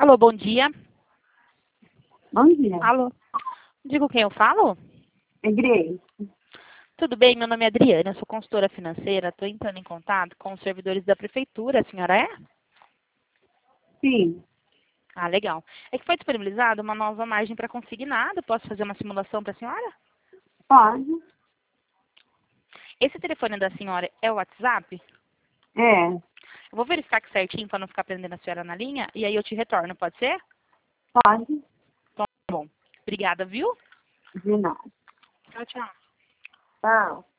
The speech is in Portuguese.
Alô, bom dia. Bom dia. Alô. Digo quem eu falo? É Grace. Tudo bem, meu nome é Adriana, eu sou consultora financeira, estou entrando em contato com os servidores da prefeitura, a senhora é? Sim, Ah, legal. É que foi disponibilizada uma nova margem para consignado, posso fazer uma simulação para a senhora? pode. Esse telefone da senhora é o WhatsApp? É, Eu vou verificar aqui certinho para não ficar prendendo a senhora na linha e aí eu te retorno, pode ser? pode. Tá bom. Obrigada, viu? De nada. Tchau, tchau. Tchau.